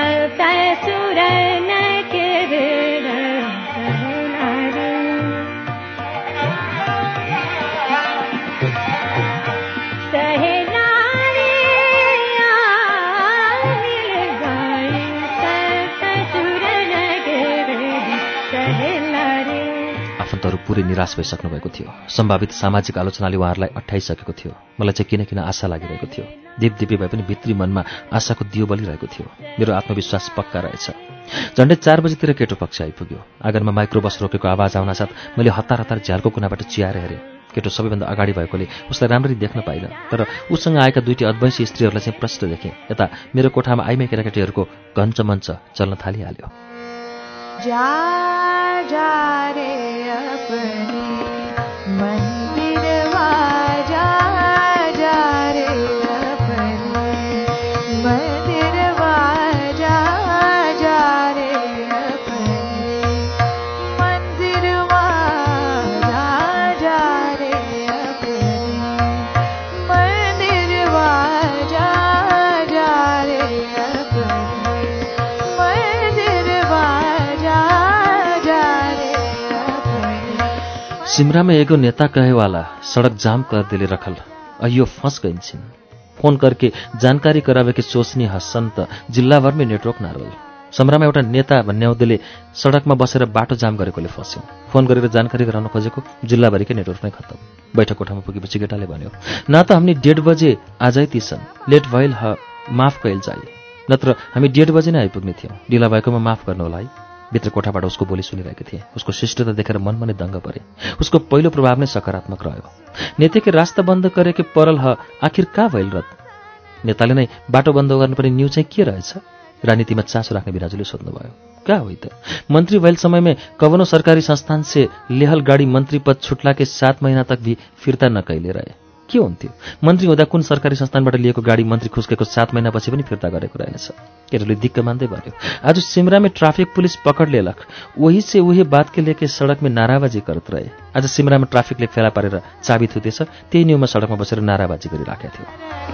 आफन्तहरू पुरै निराश भइसक्नु भएको थियो। सम्भावित सामाजिक आलोचनाले उहाँहरूलाई अट्ठाइसकेको थियो। मलाई चाहिँ किन किन आशा लागिरहेको थियो। दिपदिपी भए पनि भित्री मनमा आशाको दियो बलिरहेको थियो। मेरो आत्मविश्वास पक्का रहेछ। झन्डै 4 बजीतिर केटो पक्ष आइपुग्यो। आँगनमा माइक्रो बस रोकेको आवाज आउनासाथ मैले हतार हतार झ्यालको कुनाबाट चियाएर हेरेँ। केटो सबैभन्दा अगाडि भएकोले उसलाई राम्ररी देख्न पाइनँ, तर उसँग आएका दुईटी अद्वैंशी स्त्रीहरूलाई चाहिँ प्रष्ट देखेँ। यता मेरो कोठामा आइमै केटाकेटीहरूको घञ्चमञ्च चल्न थालिहाल्यो। सिमरा में एगो नेता कहे वाला सड़क जाम कर दिले रखल, अयो फंस गई छिन। फोन करके जानकारी करावे के सोचनी हसन त जिल्ला भर में नेटवर्क नारल। समरामा एउटा नेता भन्ने आउँदैले सडकमा बसेर बाटो जाम गरेकोले फस्यौं। फोन गरेर जानकारी गराउन खोजेको जिल्लाभरिकै नेटवर्क नै खत्तम। बैठक कोठामा पुगेपछि केटाले भन्यो, न त हामी 1:30 बजे आजै तिसन, लेट भइल ह माफ कैल जाई, नत्र हामी 1:30 बजे नै आइपुग्ने थियौं, ढिला भएकोमा माफ गर्नु होला है। भित्र कोठाबाट उसको बोली सुनिरहेको थिएँ। उसको शिष्टता देखेर मनमा नै दङ्ग परे। उसको पहिलो प्रभाव नै सकारात्मक रह्यो। नेताके रास्ता बन्द गरेके परल ह, आखिर का भइल रत? नेताले नै बाटो बन्द गर्नुपर्ने न्यू चाहिँ के रहेछ? राजनीतिमा चासो राख्ने बिराजुले सोध्नुभयो। क्या हो त? मंत्री भइल समय में कवनो सरकारी संस्थान से लेहल गाड़ी मंत्री पद छुटला के 7 महीना तक भी फिर्ता न कैले रहे। के हुन्थ्यो? मन्त्री हुँदा कुन सरकारी संस्थानबाट लिएको गाडी मन्त्री खुस्केको 7 महिनापछि पनि फिर्ता गरेको रहेनछ। केटोले दिक्क मान्दै भन्यो, आज सिमरा में ट्रैफिक पुलिस पकड़ लेलक, वही से वही बात के लेके सड़क में नाराबाजी करत रहे। आज सिमरा में ट्राफिकले फेला पारेर चाबी थुतेछ, त्यही न्यूमा सड़कमा बसेर नाराबाजी गरिराखेको थियो।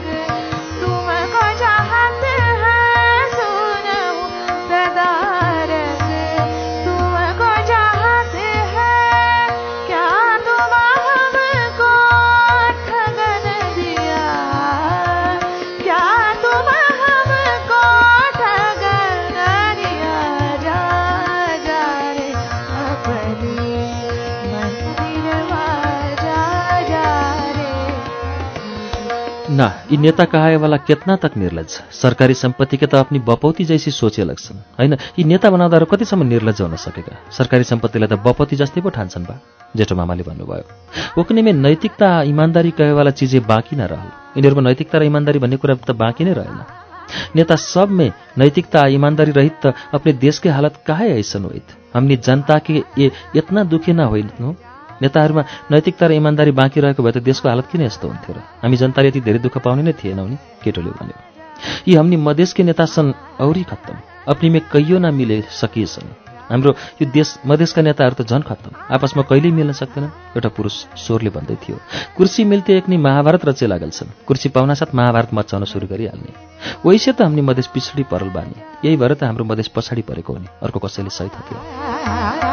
ना, यी नेता कहाए वाला कितना तक निर्लज। सरकारी संपत्ति के त अपनी बपौती जैसी सोचे लग्छन् हैन। यी नेता बनाउँदाहरू कतिसम्म निर्लज हुन सकेका? सरकारी सम्पत्तिलाई त बपौती जस्तै पो ठान्छन् बा। जेठो मामाले भन्नुभयो। ओकने में नैतिकता ईमानदारी कहे वाला चीजें बाँकी न रहल। यिनीहरूमा नैतिकता र ईमानदारी भन्ने कुरा त बाँकी नै रहेन। नेता सब में नैतिकता ईमानदारी रहित त अपने देश के हालत काहे ऐसन होइत? हमनी जनता के ये इतना दुखी न होइन हो? नेताहरूमा नैतिकता र ईमानदारी बाँकी रहेको भए त देशको हालत किन यस्तो हुन्थ्यो र? हामी जनताले यति धेरै दुःख पाउने नै थिएनौं नि, केटोले भन्यो। यी हमनी मधेस के नेता छन् औरी खत्तम, अपनी में कहियो न मिले सकिएछन्। हाम्रो यो देश मधेसका नेताहरू त झन खत्तम, आपसमा कहिल्यै मिल्न सक्दैनन्। एउटा पुरुष स्वरले भन्दै थियो, कुर्सी मिल्ते एकनी महाभारत रचे लागल छन्, कुर्सी पाउनासाथ महाभारत मचाउन सुरु गरिहाल्ने। वैसे त हमनी मधेस पिछडी परल बानी, यही भएर त हाम्रो मधेस पछाडि परेको हो नि। अर्को कसैले सही थप्यो।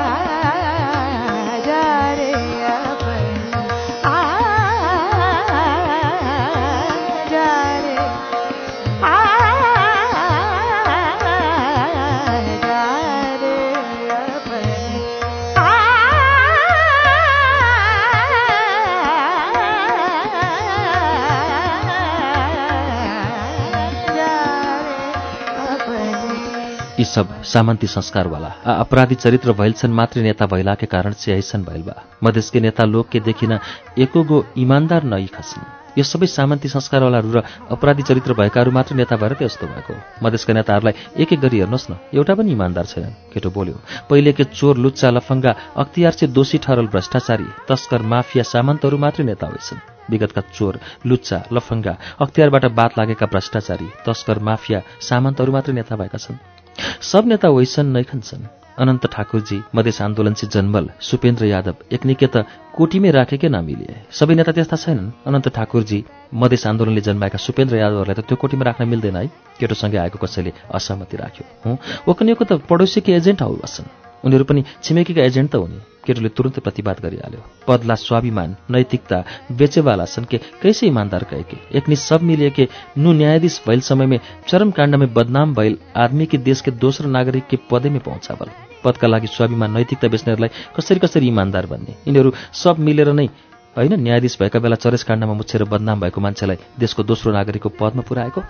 यी सब सामन्ती संस्कारवाला अपराधी चरित्र भइल छन् मात्रै नेता भइलाके कारण चाहिँ ऐसन भइल बा। मधेसके नेता लोग के देखिन एकोगो इमानदार नई खस्छन्। यो सबै सामन्ती संस्कारवालाहरू र अपराधी चरित्र भएकाहरू मात्र नेता भएर त यस्तो भएको। मधेसका नेताहरूलाई एक एक गरी हेर्नुहोस् न, एउटा पनि इमानदार छैनन्। केटो बोल्यो, पहिले के चोर लुच्चा लफङ्गा अख्तियार से दोषी ठहरल भ्रष्टाचारी तस्कर माफिया सामन्तहरू मात्रै नेता होइछन्। विगतका चोर, लुच्चा, लफङ्गा, अख्तियारबाट बात लागेका भ्रष्टाचारी, तस्कर, माफिया, सामन्तहरू मात्रै नेता भएका छन्। सब नेता वैसन नै छन्। अनन्त ठाकुरजी, मधेस आन्दोलनसी जन्मल सुपेन्द्र यादव एकनिके त कोटीमै राखेकै नमिले। सबै नेता त्यस्ता छैनन्। अनन्त ठाकुरजी, मधेस आन्दोलनले जन्माएका सुपेन्द्र यादवहरूलाई त त्यो कोटीमा राख्न मिल्दैन है। केटोसँगै आएको कसैले असहमति राख्यो। ओकनीको त पडोसीकै एजेन्ट हौ बस्छन्। उनीहरू पनि छिमेकीका एजेन्ट त हुने। केटोले तुरन्तै प्रतिवाद गरिहाल्यो। पदला स्वाभिमान, नैतिकता बेचेवाला छन् के कैसे ईमानदार कहे के एकनी सब मिलिए के नु न्यायाधीश भइल समय में चरम काण्ड में बदनाम भइल आदमी के देश के दोस्रो नागरिक के पदे में पहुँचावल। पदका लागि स्वाभिमान, नैतिकता बेच्नेहरूलाई कसरी ईमानदार बन्ने? यिनीहरू सब मिलेर नै होइन न्यायाधीश भएका बेला चरेस काण्डमा मुछेर बदनाम भएको मान्छेलाई देशको दोस्रो नागरिकको पदमा पुर्याएको।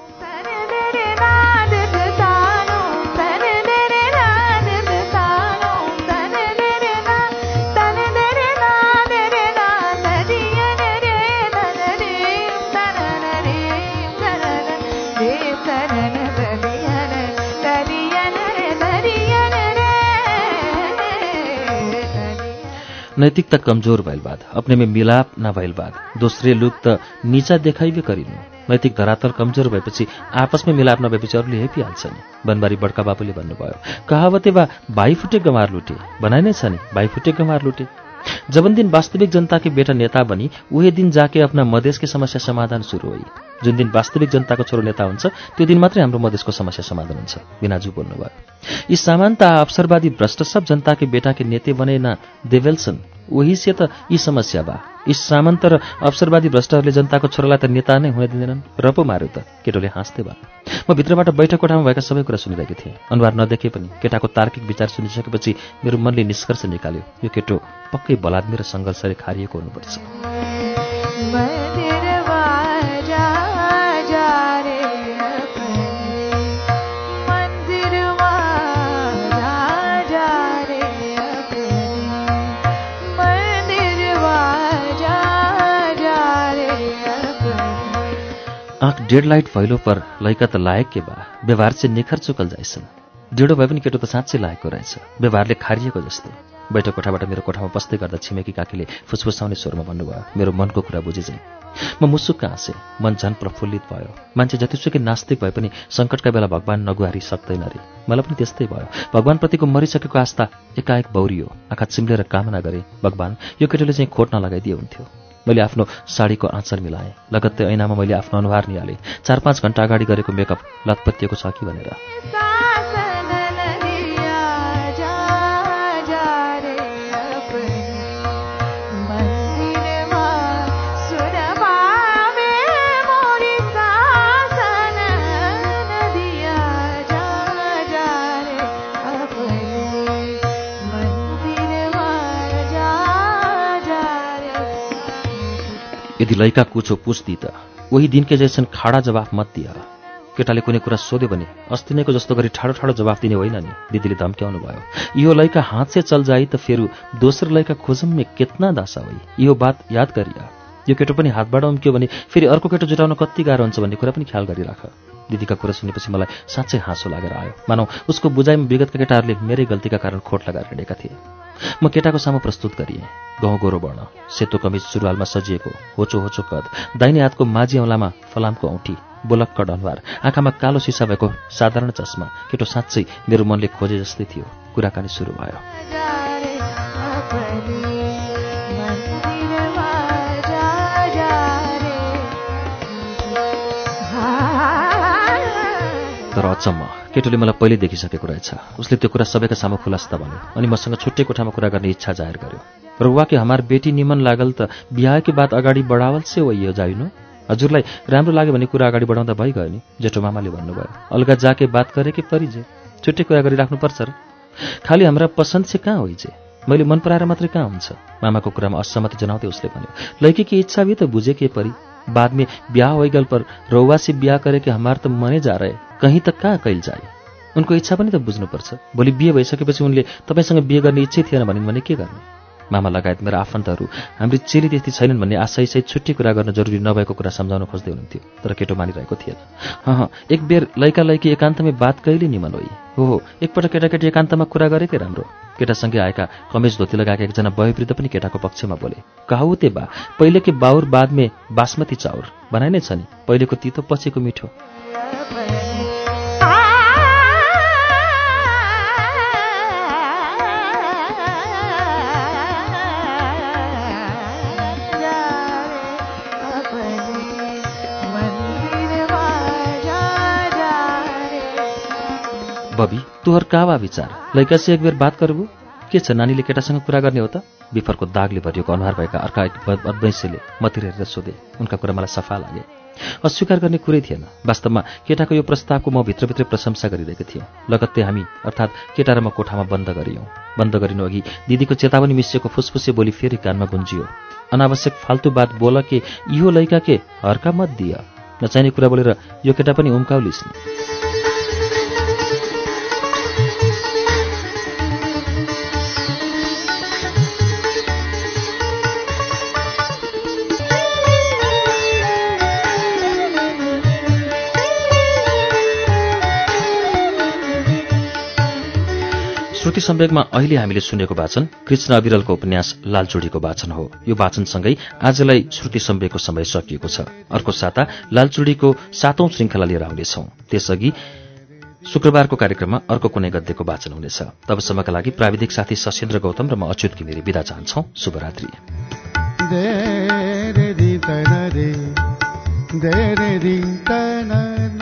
नैतिकता कमजोर भइल बाद, अपने में मिलाप न भइल बाद, दोस्रे लोग त नीचा देखाइबे करिनु। नैतिक धरातल कमजोर भएपछि, आपसमै मिलाप नभएपछि अरूले हेपिहाल्छ नि। बनबारी बड्का बाबुले भन्नुभयो, कहावते बा भाइ फुटे गमार लुटे, भनाइ नै छ नि, भाइ फुटे गमार लुटे। जबन दिन वास्तविक जनता के बेटा नेता बनी, उहे दिन जाके अपना मधेस के समस्या समाधान शुरू हुई। जुन दिन वास्तविक जनताको छोरो नेता हुन्छ, त्यो दिन मात्रै हाम्रो मधेसको समस्या समाधान हुन्छ। बिनाजु बोल्नुभयो, यी सामान्यता अवसरवादी भ्रष्ट सब जनता के बेटा के नेते बने न देवेल्सन, वही से त यी समस्या बा। यी सामन्त र अवसरवादी भ्रष्टहरूले जनताको छोरालाई त नेता नै हुन दिँदैनन्। रपो मार्यो त, केटोले हाँस्दै भयो। म भित्रबाट बैठक कोठामा भएका सबै कुरा सुनिरहेको थिएँ। अनुहार नदेखे पनि केटाको तार्किक विचार सुनिसकेपछि मेरो मनले निष्कर्ष निकाल्यो, यो केटो पक्कै बलात्कार र सङ्घर्षले खारिएको हुनुपर्छ। आँख डेड लाइट फैलो पर लैका त लायक के बा, व्यवहार से निखर चुकल जाइछन्। डेढो भए पनि केटो त साँच्चै लायकको रहेछ, व्यवहारले खारिएको जस्तो। बैठक कोठाबाट मेरो कोठामा बस्दै गर्दा छिमेकी काकीले फुसफुसाउने स्वरमा भन्नुभयो, मेरो मनको कुरा बुझे चाहिँ। म मुसुक्क हाँसेँ, मन झन् प्रफुल्लित भयो। मान्छे जतिसुकै नास्तिक भए पनि सङ्कटका बेला भगवान नगुहारी सक्दैन रे। मलाई पनि त्यस्तै भयो। भगवानप्रतिको मरिसकेको आस्था एकाएक बौरियो। आँखा चिम्लेर कामना गरेँ, भगवान यो केटोले चाहिँ खोट नलगाइदिए हुन्थ्यो। मैले आफ्नो साडीको आँचर मिलाएँ, लगत्तै ऐनामा मैले आफ्नो अनुहार निहालेँ। 4-5 घण्टा अगाडि गरेको मेकअप लतपतिएको छ कि भनेर। यदि लैका कुछो पुछ्दी त वही दिनकै जैसन खाडा जवाफ मत दिया। केटाले कुनै कुरा सोध्यो भने अस्ति नैको जस्तो गरी ठाडो ठाडो जवाफ दिने होइन नि। दिदीले धम्क्याउनु भयो, यो लैका हाथ से चल जाई त फेरू दोस्रो लैका खोजम में कितना दासा हुई। यो बात याद गरिया। यो केटो पनि हातबाट उम्क्यो भने फेरि अर्को केटो जुटाउन कति गाह्रो हुन्छ भन्ने कुरा पनि ख्याल गरिराख। दिदीका कुरा सुनेपछि मलाई साँच्चै हाँसो लागेर आयो, मानौ उसको बुझाइमा विगतका केटाहरूले मेरै गल्तीका कारण खोट लगाएर हिँडेका थिए। म केटाको सामु प्रस्तुत गरिएँ। गहुँ गोरो वर्ण, सेतो कमिज सुरुवालमा सजिएको, होचो होचो कद, दाहिने हातको माझी औँलामा फलामको औँठी, बोलक्क अनुहार, आँखामा कालो सिसा भएको साधारण चस्मा। केटो साँच्चै मेरो मनले खोजे जस्तै थियो। कुराकानी सुरु भयो। तर अचम्म, केटोले मलाई पहिले देखिसकेको रहेछ। उसले त्यो कुरा सबैका सामु खुलास्ता भन्यो अनि मसँग छुट्टै कोठामा कुरा गर्ने इच्छा जाहेर गर्यो। रउवा के हमार बेटी निमन लागल त बिहा के बात अगाडि बढावल से वही हो जाइनु। हजुरलाई राम्रो लाग्यो भने कुरा अगाडि बढाउँदा भइगयो नि, जेठो मामाले भन्नुभयो। अलगा जाके बात करे के परिजे, छुट्टै कुरा गरिराख्नुपर्छ र। खालि हाम्रा पसन्द से कहाँ होइजे, मैले मन पराएर मात्रै कहाँ हुन्छ। मामाको कुरामा असहमति जनाउँदै उसले भन्यो, लड़की की इच्छा भी तो बुझे के परी, बाद में ब्याह हो गल पर रउवा से ब्याह करे के हमार त मने जा रहे, कहीं तक कहाँ कैल जाए। उनको इच्छा पनि त बुझ्नुपर्छ। भोलि बिहे भइसकेपछि उनले तपाईँसँग बिहे गर्ने इच्छै थिएन भनिन् भने के गर्ने। मामा लगायत मेरा आफन्तहरू हाम्री चेली त्यति छैनन् भन्ने आशासहित छुट्टी कुरा गर्न जरुरी नभएको कुरा सम्झाउन खोज्दै हुनुहुन्थ्यो, तर केटो मानिरहेको थिएन। एक बेर लैका लैकी एकान्तमै बात कहिले निमन होई। हो, एकपल्ट केटाकेटी एकान्तमा कुरा गरेकै राम्रो। केटासँगै आएका कमेज धोती लगाएका एकजना वयोवृद्ध पनि केटाको पक्षमा बोले। कहावते बा, पहिले के बाउर बाद में बासमती चाउर भनाइ नै छ नि, पहिलेको तितो पछिको मिठो। बबी, तुहर कावा विचार लैका से एक बेर बात करबू के छ? नानीले केटासँग कुरा गर्ने हो त? बिफरको दागले भरिएको अनुहार भएका अर्का एक बदवैंसीले मतिर हेरेर सोधे। उनका कुरा मलाई सफा लागे। अस्वीकार गर्ने कुरै थिएन। वास्तवमा केटाको यो प्रस्तावको म भित्रभित्रै प्रशंसा गरिरहेको थिएँ। लगत्तै हामी अर्थात् केटा र म कोठामा बन्द गरियौँ। बन्द गरिनु अघि दिदीको चेतावनी मिसिएको फुसफुसे बोली फेरि कानमा गुन्जियो। अनावश्यक फाल्तु बात बोल के इहो लैका के हर्का मत दिया। नचाहिने कुरा बोलेर यो केटा पनि उम्काउलिस् नि। श्रुति सम्वेकमा अहिले हामीले सुनेको वाचन कृष्ण अविरलको उपन्यास लालचुडीको वाचन हो। यो वाचनसँगै आजलाई श्रुति सम्वेकको समय सकिएको छ। अर्को साता लालचुडीको 7औं श्रृङ्खला लिएर आउनेछौँ। त्यसअघि शुक्रबारको कार्यक्रममा अर्को कुनै गद्यको वाचन हुनेछ। तबसम्मका लागि प्राविधिक साथी सशेन्द्र गौतम र म अच्युत घिमिरे बिदा चाहन्छौँ। शुभरात्रि।